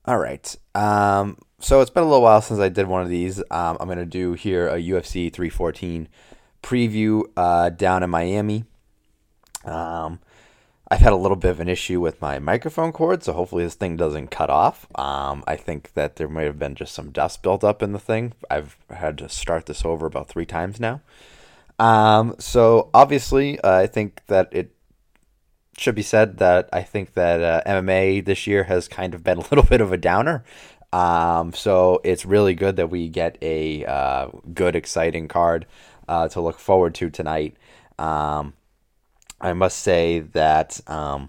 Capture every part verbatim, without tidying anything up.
All right. Um, so it's been a little while since I did one of these. Um, I'm gonna do here a U F C three fourteen preview uh, down in Miami. Um, I've had a little bit of an issue with my microphone cord, so hopefully this thing doesn't cut off. Um, I think that there might have been just some dust built up in the thing. I've had to start this over about three times now. Um, so obviously, uh, I think that it should be said that I think that uh, M M A this year has kind of been a little bit of a downer. Um, so it's really good that we get a uh, good, exciting card uh, to look forward to tonight. Um, I must say that um,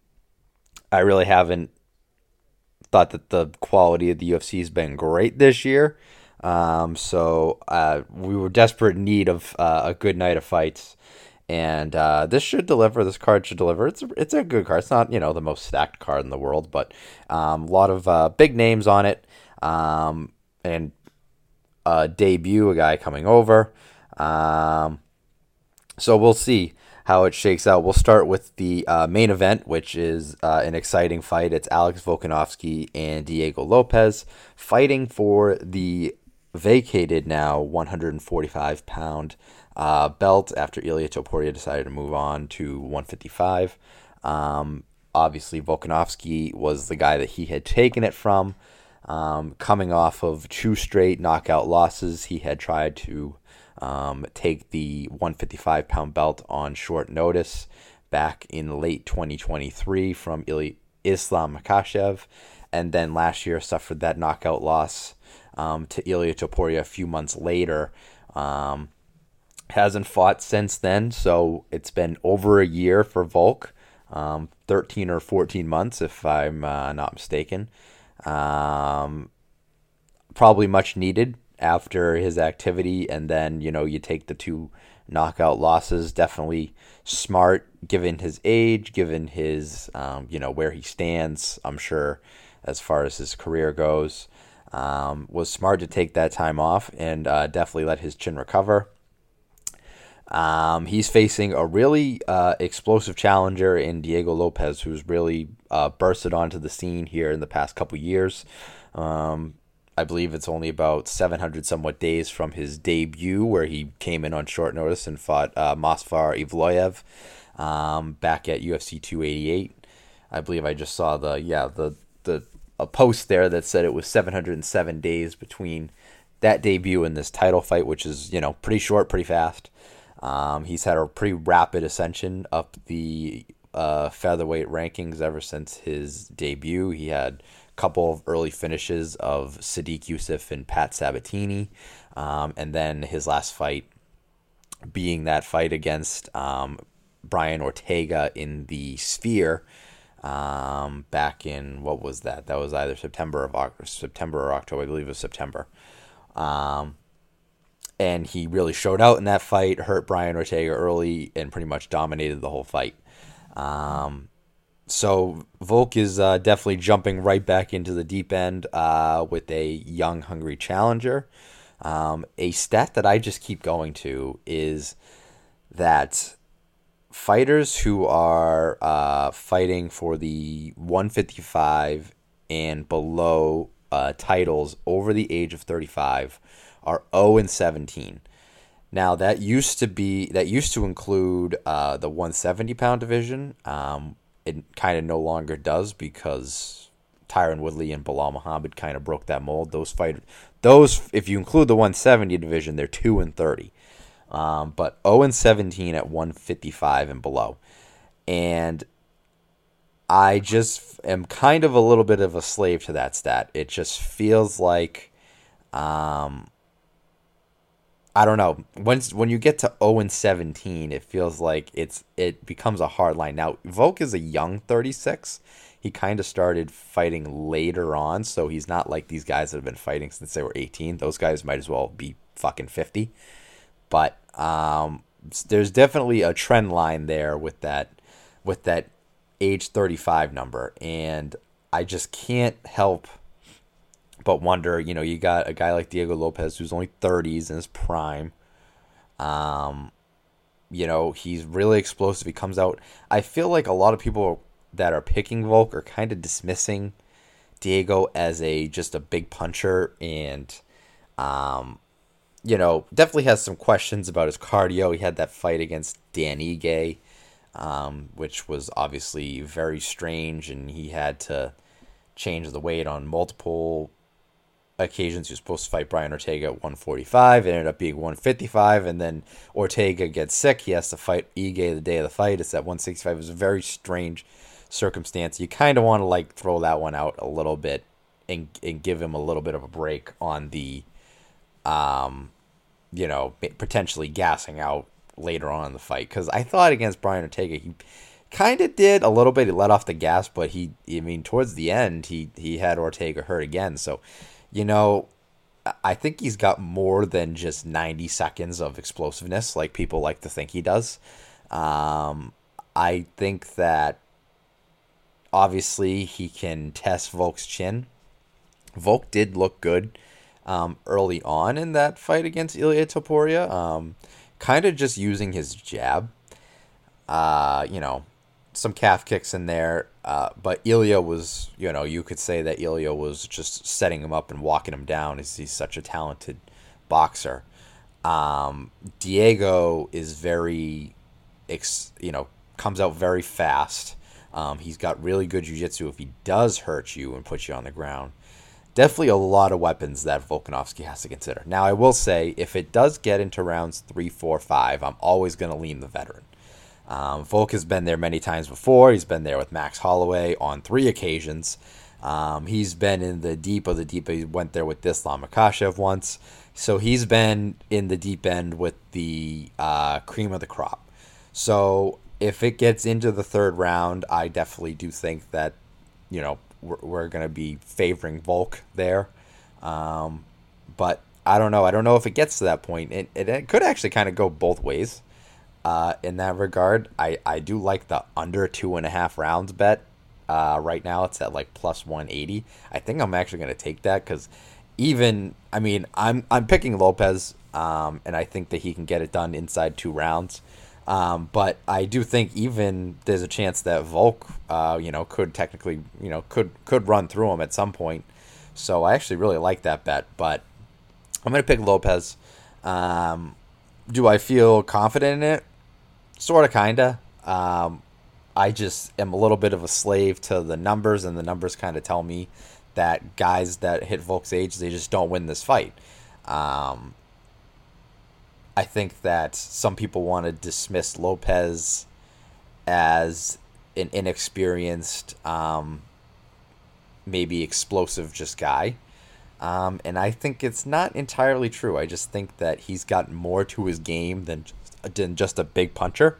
I really haven't thought that the quality of the U F C has been great this year. Um, so uh, we were desperate in need of uh, a good night of fights, and uh, this should deliver. This card should deliver. It's a, it's a good card. It's not you know the most stacked card in the world, but um, a lot of uh, big names on it, um, and a debut, a guy coming over. Um, so we'll see how it shakes out. We'll start with the uh, main event, which is uh, an exciting fight. It's Alex Volkanovski and Diego Lopez fighting for the vacated now one forty-five pound uh, belt after Ilia Topuria decided to move on to one fifty-five. Um, obviously, Volkanovski was the guy that he had taken it from. Um, coming off of two straight knockout losses, he had tried to um, take the one fifty-five pound belt on short notice back in late twenty twenty-three from Ili- Islam Makhachev, and then last year suffered that knockout loss um, to Ilia Topuria a few months later. Um, hasn't fought since then, so it's been over a year for Volk, um, thirteen or fourteen months if I'm uh, not mistaken. Um, Probably much needed after his activity, and then you know you take the two knockout losses. Definitely smart, given his age, given his um, you know where he stands. I'm sure as far as his career goes, um, was smart to take that time off and uh, definitely let his chin recover. Um, he's facing a really uh, explosive challenger in Diego Lopez, who's really uh, bursted onto the scene here in the past couple years. Um, I believe it's only about seven hundred somewhat days from his debut, where he came in on short notice and fought uh, Masfar Ivloyev um, back at U F C two eighty-eight. I believe I just saw the yeah the the a post there that said it was seven hundred seven days between that debut and this title fight, which is you know pretty short, pretty fast. Um, he's had a pretty rapid ascension up the uh, featherweight rankings ever since his debut. He had a couple of early finishes of Sadiq Youssef and Pat Sabatini, um, and then his last fight being that fight against um, Brian Ortega in the Sphere um, back in what was that? That was either September of September or October. I believe it was September. Um, and he really showed out in that fight, hurt Brian Ortega early, and pretty much dominated the whole fight. Um, so Volk is uh, definitely jumping right back into the deep end uh, with a young, hungry challenger. Um, a stat that I just keep going to is that fighters who are uh, fighting for the one fifty-five and below uh, titles over the age of thirty-five are zero and seventeen. Now that used to be that used to include uh, the one seventy pound division. Um, it kind of no longer does because Tyron Woodley and Bilal Muhammad kind of broke that mold. Those fight those if you include the one seventy division, they're two and thirty. Um, but zero and seventeen at one fifty-five and below. And I just am kind of a little bit of a slave to that stat. It just feels like um, I don't know. Once when you get to zero and seventeen, it feels like it's it becomes a hard line. Now, Volk is a young thirty-six. He kind of started fighting later on, so he's not like these guys that have been fighting since they were eighteen. Those guys might as well be fucking fifty. But um, there's definitely a trend line there with that with that age thirty-five number, and I just can't help but wonder. You know, you got a guy like Diego Lopez who's only thirties in his prime. Um, you know, he's really explosive. He comes out. I feel like a lot of people that are picking Volk are kind of dismissing Diego as a just a big puncher, and um, you know, definitely has some questions about his cardio. He had that fight against Dan Ige, um, which was obviously very strange, and he had to change the weight on multiple occasions. He was supposed to fight Brian Ortega at one forty-five. It ended up being one fifty-five, and then Ortega gets sick. He has to fight Ige the day of the fight. It's at one sixty-five. It was a very strange circumstance. You kind of want to like throw that one out a little bit and and give him a little bit of a break on the, um, you know, potentially gassing out later on in the fight. Because I thought against Brian Ortega, he kind of did a little bit. He let off the gas, but he, I mean, towards the end, he he had Ortega hurt again. So, you know, I think he's got more than just ninety seconds of explosiveness like people like to think he does. Um, I think that obviously he can test Volk's chin. Volk did look good um, early on in that fight against Ilia Topuria, um, kind of just using his jab. Uh, you know, some calf kicks in there, uh, but Ilia was, you know, you could say that Ilia was just setting him up and walking him down as he's such a talented boxer. Um, Diego is very, ex, you know, comes out very fast. Um, he's got really good jiu-jitsu if he does hurt you and put you on the ground. Definitely a lot of weapons that Volkanovski has to consider. Now, I will say, if it does get into rounds three, four, five, I'm always going to lean the veteran. Um, Volk has been there many times before. He's been there with Max Holloway on three occasions. Um, he's been in the deep of the deep. He went there with Islam Makhachev once. So he's been in the deep end with the uh, cream of the crop. So if it gets into the third round, I definitely do think that, you know, we're, we're going to be favoring Volk there. Um, but I don't know. I don't know if it gets to that point. It, it, it could actually kind of go both ways. Uh, in that regard, I, I do like the under two and a half rounds bet. Uh, right now, it's at like plus one eighty. I think I'm actually going to take that because even, I mean, I'm I'm picking Lopez, um, and I think that he can get it done inside two rounds. Um, but I do think even there's a chance that Volk, uh, you know, could technically, you know, could could run through him at some point. So I actually really like that bet. But I'm going to pick Lopez. Um, do I feel confident in it? Sort of, kind of. Um, I just am a little bit of a slave to the numbers, and the numbers kind of tell me that guys that hit Volk's age, they just don't win this fight. Um, I think that some people want to dismiss Lopez as an inexperienced, um, maybe explosive just guy. Um, and I think it's not entirely true. I just think that he's got more to his game than than just a big puncher.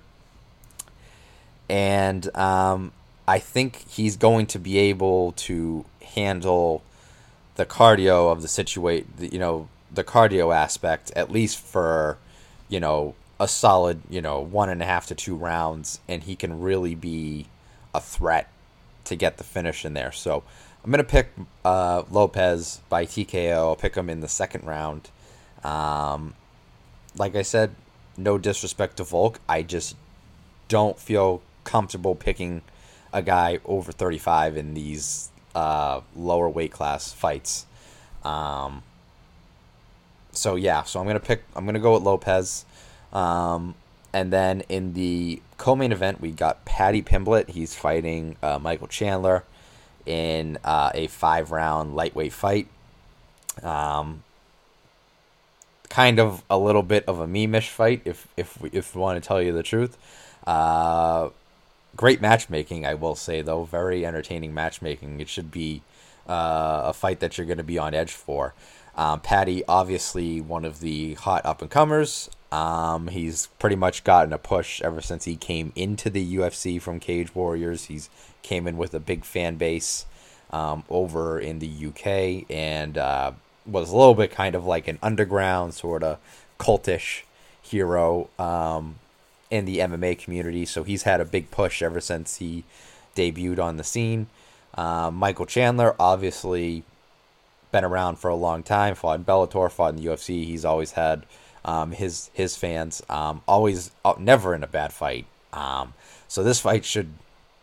And um, I think he's going to be able to handle the cardio of the situate, you know, the cardio aspect, at least for, you know, a solid, you know, one and a half to two rounds, and he can really be a threat to get the finish in there. So I'm going to pick uh, Lopez by T K O. I'll pick him in the second round. Um, like I said, no disrespect to Volk. I just don't feel comfortable picking a guy over thirty-five in these uh, lower weight class fights. Um, so yeah, so I'm gonna pick. I'm gonna go with Lopez. Um, and then in the co-main event, we got Paddy Pimblett. He's fighting uh, Michael Chandler in uh, a five-round lightweight fight. Um, kind of a little bit of a meme-ish fight, if if we, if we want to tell you the truth. Uh, great matchmaking, I will say, though. Very entertaining matchmaking. It should be uh, a fight that you're going to be on edge for. Um, Paddy, obviously one of the hot up-and-comers. Um, he's pretty much gotten a push ever since he came into the U F C from Cage Warriors. He's came in with a big fan base um, over in the U K, and uh, was a little bit kind of like an underground sort of cultish hero um, in the M M A community. So he's had a big push ever since he debuted on the scene. Uh, Michael Chandler, obviously been around for a long time, fought in Bellator, fought in the U F C. He's always had um, his his fans, um, always uh, never in a bad fight. Um, so this fight should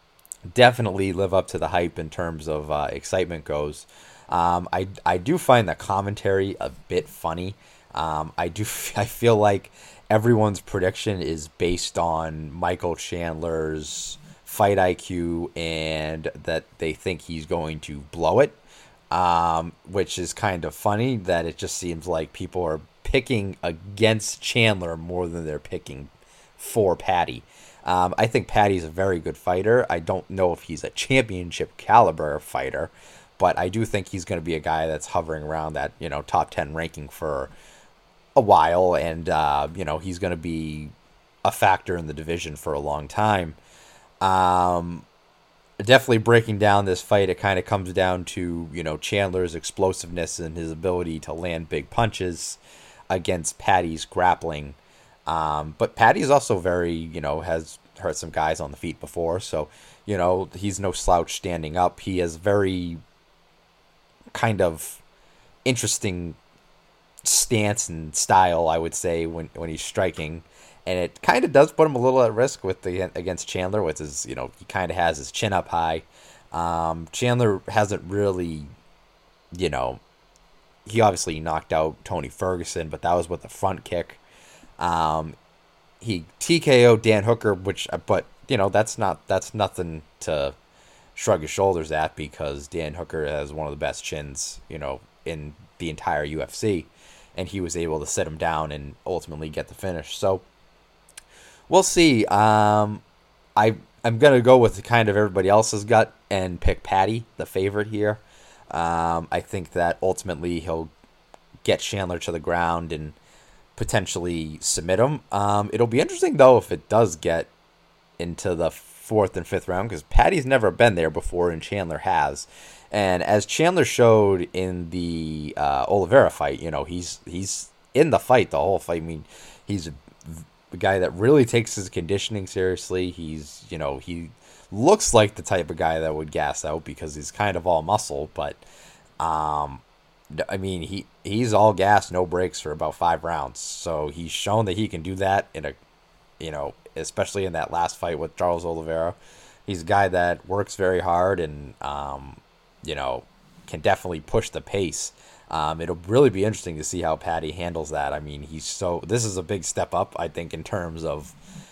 definitely live up to the hype in terms of uh, excitement goes. Um, I I do find the commentary a bit funny. Um, I do I feel like everyone's prediction is based on Michael Chandler's fight I Q and that they think he's going to blow it, um, which is kind of funny that it just seems like people are picking against Chandler more than they're picking for Paddy. Um, I think Paddy's a very good fighter. I don't know if he's a championship caliber fighter, but I do think he's going to be a guy that's hovering around that, you know, top ten ranking for a while, and uh, you know, he's going to be a factor in the division for a long time. Um, Definitely breaking down this fight, it kind of comes down to, you know, Chandler's explosiveness and his ability to land big punches against Paddy's grappling. Um, but Paddy's also very, you know, has hurt some guys on the feet before, so you know he's no slouch standing up. He has very kind of interesting stance and style, I would say, when when he's striking, and it kind of does put him a little at risk with the against Chandler, which is, you know, he kind of has his chin up high. Um, Chandler hasn't really, you know, he obviously knocked out Tony Ferguson, but that was with a front kick. Um, he T K O'd Dan Hooker, which, but you know, that's not that's nothing to shrug his shoulders at, because Dan Hooker has one of the best chins, you know, in the entire U F C, and he was able to sit him down and ultimately get the finish. So we'll see. Um, I I'm gonna go with kind of everybody else's gut and pick Paddy, the favorite here. Um, I think that ultimately he'll get Chandler to the ground and potentially submit him. Um, it'll be interesting though if it does get into the fourth and fifth round, because Paddy's never been there before and Chandler has. And as Chandler showed in the uh, Oliveira fight, you know, he's he's in the fight the whole fight. I mean, he's a, a guy that really takes his conditioning seriously. He's, you know, he looks like the type of guy that would gas out because he's kind of all muscle, but um, I mean, he he's all gas, no breaks for about five rounds. So he's shown that he can do that in a, you know, especially in that last fight with Charles Oliveira. He's a guy that works very hard and, um, you know, can definitely push the pace. Um, it'll really be interesting to see how Paddy handles that. I mean, he's so, this is a big step up, I think, in terms of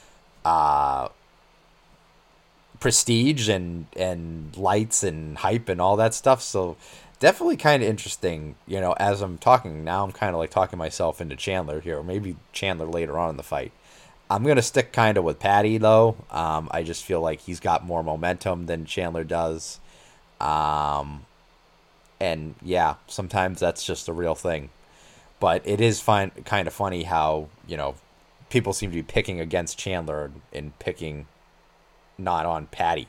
uh, prestige and, and lights and hype and all that stuff. So definitely kind of interesting, you know, as I'm talking now, I'm kind of like talking myself into Chandler here, or maybe Chandler later on in the fight. I'm going to stick kind of with Paddy, though. Um, I just feel like he's got more momentum than Chandler does. Um, and, yeah, sometimes that's just a real thing. But it is fine, kind of funny how, you know, people seem to be picking against Chandler and picking not on Paddy.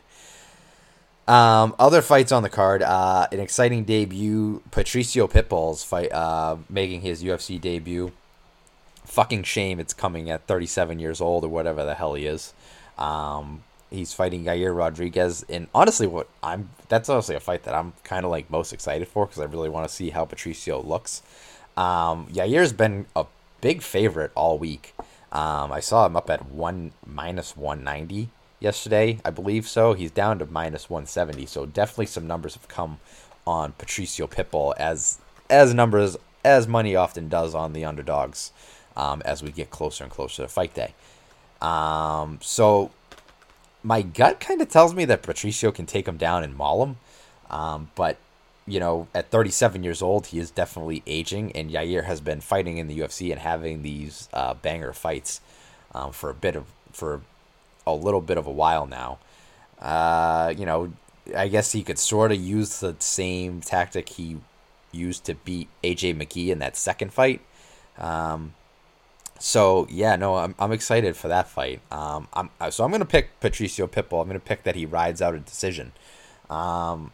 Um, other fights on the card, uh, an exciting debut, Patricio Pitbull's fight, uh, making his U F C debut. Fucking shame it's coming at thirty-seven years old or whatever the hell he is. Um, he's fighting Yair Rodriguez, and honestly, what I'm that's honestly a fight that I'm kind of like most excited for, because I really want to see how Patricio looks. Um, Yair's been a big favorite all week. Um, I saw him up at one minus one ninety yesterday, I believe so. He's down to minus one seventy, so definitely some numbers have come on Patricio Pitbull, as as numbers as money often does on the underdogs. Um, as we get closer and closer to fight day. Um, so my gut kind of tells me that Patricio can take him down and maul him. Um, but, you know, at thirty-seven years old, he is definitely aging, and Yair has been fighting in the U F C and having these uh, banger fights um, for a bit of, for a little bit of a while now. Uh, you know, I guess he could sort of use the same tactic he used to beat A J McKee in that second fight. Um, So yeah, no, I'm I'm excited for that fight. Um, I'm so I'm gonna pick Patricio Pitbull. I'm gonna pick that he rides out a decision. Um,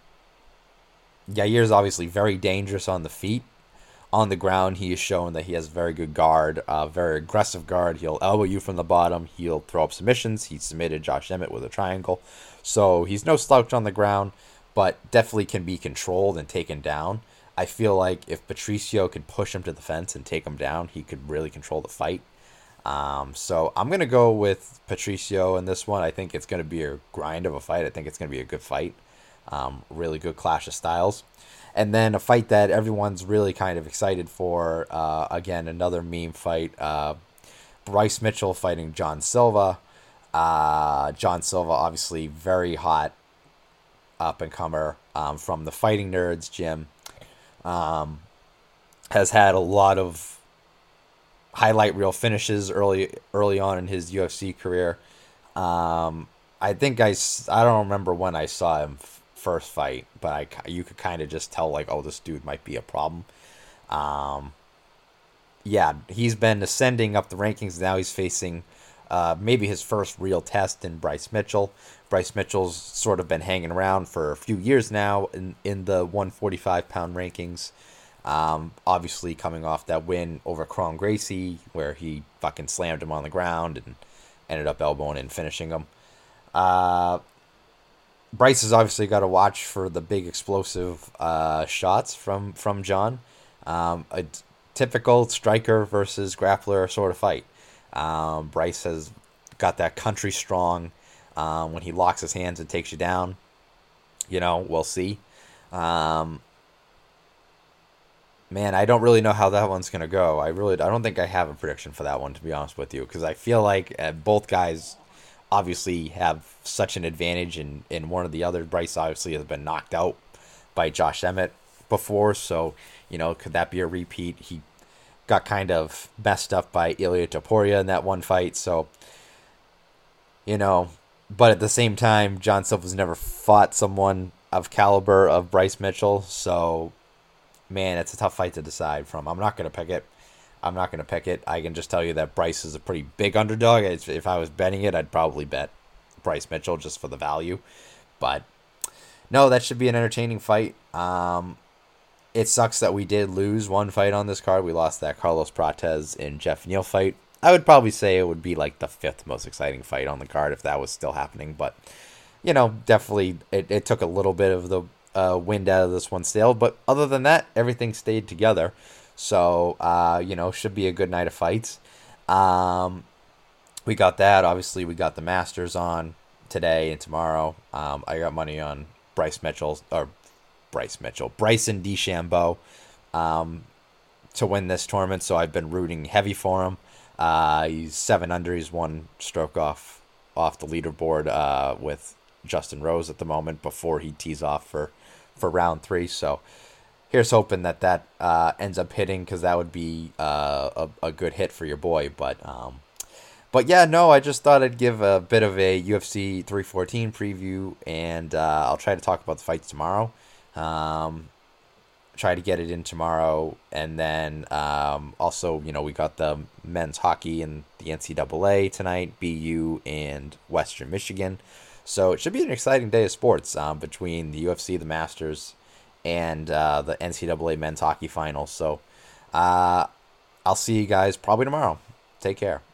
Yair is obviously very dangerous on the feet. On the ground, he has shown that he has very good guard, uh, very aggressive guard. He'll elbow you from the bottom. He'll throw up submissions. He submitted Josh Emmett with a triangle, so he's no slouch on the ground, but definitely can be controlled and taken down. I feel like if Patricio could push him to the fence and take him down, he could really control the fight. Um, so I'm gonna go with Patricio in this one. I think it's gonna be a grind of a fight. I think it's gonna be a good fight. Um, really good clash of styles. And then a fight that everyone's really kind of excited for. Uh, again, another meme fight. Uh, Bryce Mitchell fighting John Silva. Uh, John Silva, obviously very hot up and comer um, from the Fighting Nerds gym. Um, has had a lot of highlight reel finishes early early on in his U F C career. Um, I think I, I don't remember when I saw him f- first fight, but I you could kind of just tell like, oh, this dude might be a problem. Um, yeah, he's been ascending up the rankings. Now he's facing uh, maybe his first real test in Bryce Mitchell. Bryce Mitchell's sort of been hanging around for a few years now in, in the one forty-five pound rankings. Um, obviously coming off that win over Kron Gracie, where he fucking slammed him on the ground and ended up elbowing and finishing him. Uh, Bryce has obviously got to watch for the big explosive uh, shots from from John. Um, a t- typical striker versus grappler sort of fight. Um, Bryce has got that country strong. Um, when he locks his hands and takes you down, you know, we'll see. Um, Man, I don't really know how that one's gonna go. I really, I don't think I have a prediction for that one, to be honest with you, because I feel like uh, both guys obviously have such an advantage in in one or the other. Bryce obviously has been knocked out by Josh Emmett before, so you know, could that be a repeat? He got kind of messed up by Ilya Topuria in that one fight, so you know, but at the same time, John Silva's never fought someone of caliber of Bryce Mitchell, so man, it's a tough fight to decide from. I'm not going to pick it. I'm not going to pick it. I can just tell you that Bryce is a pretty big underdog. If I was betting it, I'd probably bet Bryce Mitchell just for the value. But no, that should be an entertaining fight. Um, it sucks that we did lose one fight on this card. We lost that Carlos Prates and Jeff Neal fight. I would probably say it would be like the fifth most exciting fight on the card if that was still happening. But, you know, definitely it, it took a little bit of the uh, wind out of this one sailed. But other than that, everything stayed together. So, uh, you know, should be a good night of fights. Um, we got that. Obviously, we got the Masters on today and tomorrow. Um, I got money on Bryce Mitchell, or Bryce Mitchell, Bryson DeChambeau um, to win this tournament. So I've been rooting heavy for him. Uh, he's seven under. He's one stroke off off the leaderboard uh, with Justin Rose at the moment before he tees off for, for round three. So here's hoping that that uh, ends up hitting, because that would be uh, a, a good hit for your boy. But um, but yeah, no, I just thought I'd give a bit of a U F C three fourteen preview, and uh, I'll try to talk about the fights tomorrow. Um, try to get it in tomorrow, and then um, also, you know, we got the men's hockey and the N C double A tonight, B U and Western Michigan. So it should be an exciting day of sports um, between the U F C, the Masters, and uh, the N C double A men's hockey finals. So uh, I'll see you guys probably tomorrow. Take care.